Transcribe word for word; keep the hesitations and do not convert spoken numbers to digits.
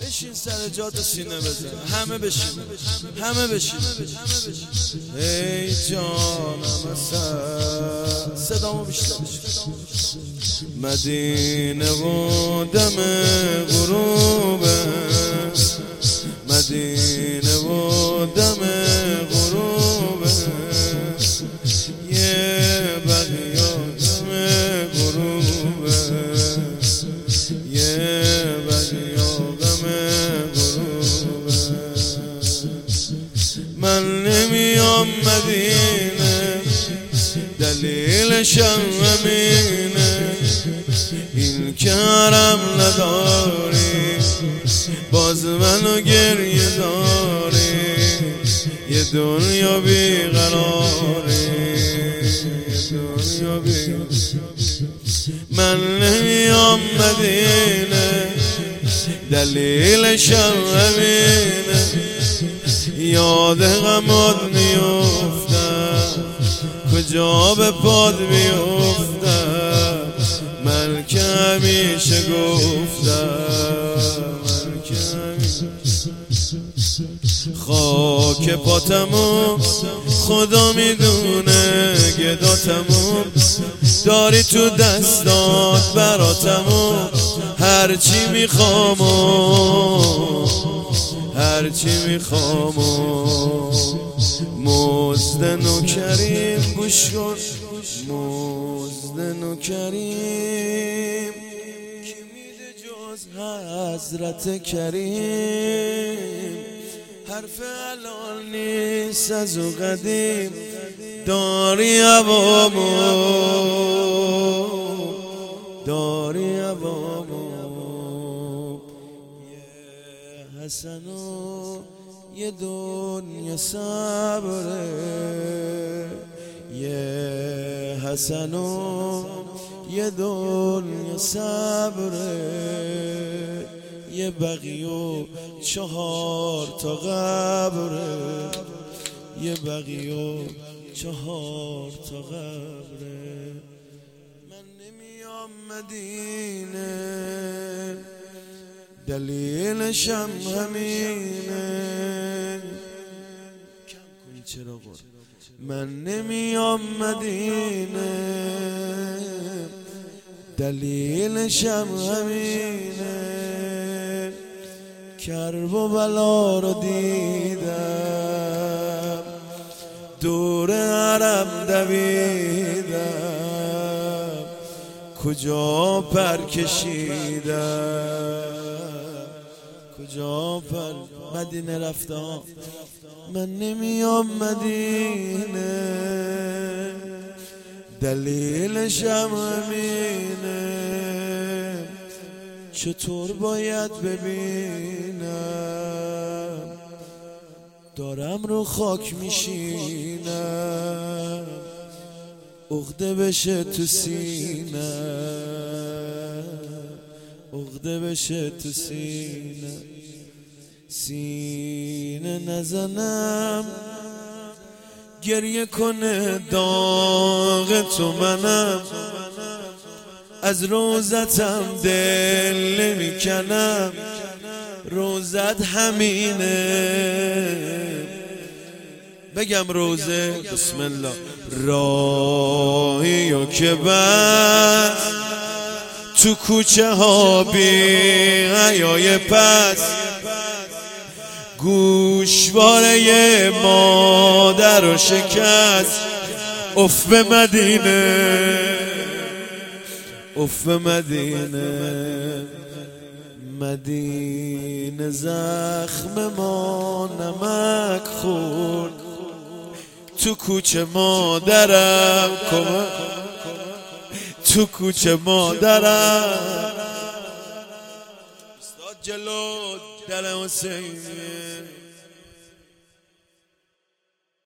بشین سر جات و سینه بزن، همه بشین، همه بشین. ای جانم سر صدامو بیشتر، مدینه و دم غروبه، مدینه و دم غروبه، یه بقیا دم غروبه، یه بقیا دم غروبه. من نمیام مدینه دلیلشم همینه، این که حرم نداری باز منو گریه داری، یه دنیا بیقراری، یه دنیا بیقراری. من نمیام مدینه دلیلشم همینه، یاد غمات میافتم کجا به پاد بیافتم، من که همیشه گفتم، من که همیشه خاک پاتمو خدا میدونه، گداتمو داری تو دستات براتمو، هرچی میخوامو هرچی میخوامو مزد نوکریم، گوش کن مزد نوکریم کی میده جز حضرت کریم، حرف حلال نیست از او قدیم، داری عوامو داری عوامو، یه حسن و یه دنیا صبره، یه حسن و یه دنیا صبره، یه بقی و چهار تا قبره، یه بقی و چهار تا قبره. من نمیام مدینه دلیلشم همینه، کم کنی چرا قول. من نمیام مدینه دلیلشم همینه، کرب و بلا رو دیدم دور حرم دویدم، کجا پر کشیدم کجا پر. مدینه رفتم من نمیام مدینه دلیلشم همینه، چطور باید ببینم دارم رو خاک میشینم، عقده بشه تو سینه، عقده بشه تو سینه، سینه نزنم گریه کنه داغ تو منم، از روزتم دل نمیکنم، روزت همینه. بگم روزه بسم الله راهی و که بس تو کوچه ها بی حیای پس، گوشواره مادر و شکست، اف به مدینه اف به مدینه، مدینه زخم ما نمک خورد، تو کوچه مادرم کمک، تو کوچه مادرم استاد جلو در حسینیه.